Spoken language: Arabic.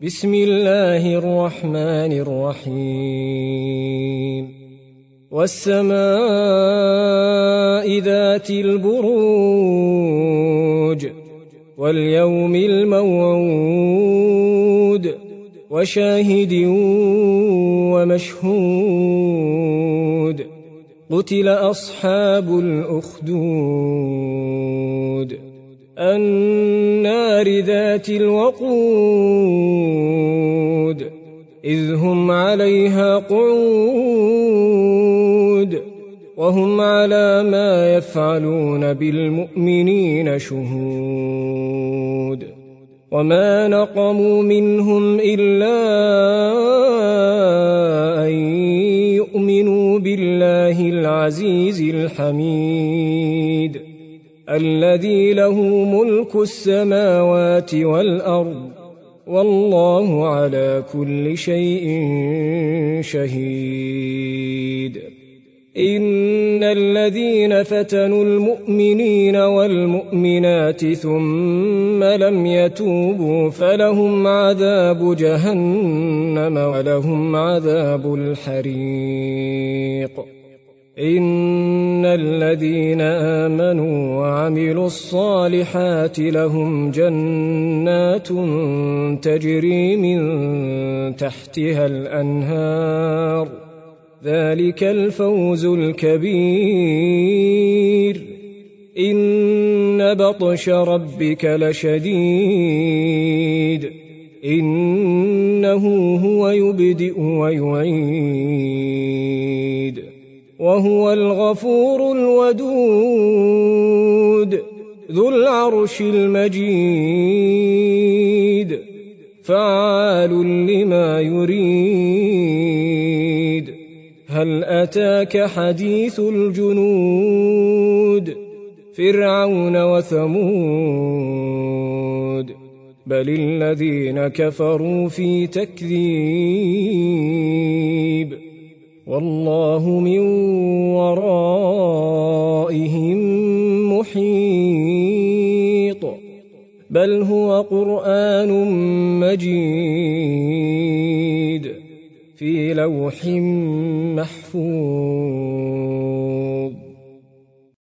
بسم الله الرحمن الرحيم والسماء ذات البروج واليوم الموعود وشاهد ومشهود قتل أصحاب الأخدود النار ذات الوقود إذ هم عليها قعود وهم على ما يفعلون بالمؤمنين شهود وما نقموا منهم إلا أن يؤمنوا بالله العزيز الحميد الذي له ملك السماوات والأرض والله على كل شيء شهيد إن الذين فتنوا المؤمنين والمؤمنات ثم لم يتوبوا فلهم عذاب جهنم ولهم عذاب الحريق إن الذين آمنوا وعملوا الصالحات لهم جنات تجري من تحتها الأنهار ذلك الفوز الكبير إن بطش ربك لشديد إنه هو يبدئ ويعيد وهو الغفور الودود ذو العرش المجيد فعال لما يريد هل أتاك حديث الجنود فرعون وثمود بل الذين كفروا في تكذيب والله من ورائهم محيط بل هو قرآن مجيد في لوح محفوظ